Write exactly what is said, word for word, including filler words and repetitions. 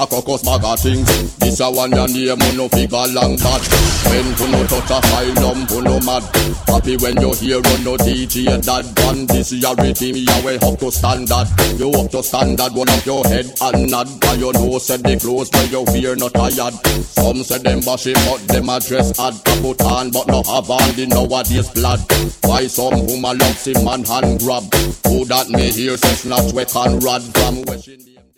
a cocos bag of things. This a one your name, you no figure long bad. When to no touch a asylum, to no mad. Happy when you hear on no D J that band. This is your rhythm, you way up to standard. You up to standard, one up your head and nod. By your nose said they close, but you fear not tired. Some said them bashing, but them address had a put on, but no have on the nowadays blood. Why some woman loves him and hand grab? Who that may hear says not we can rod from wishing.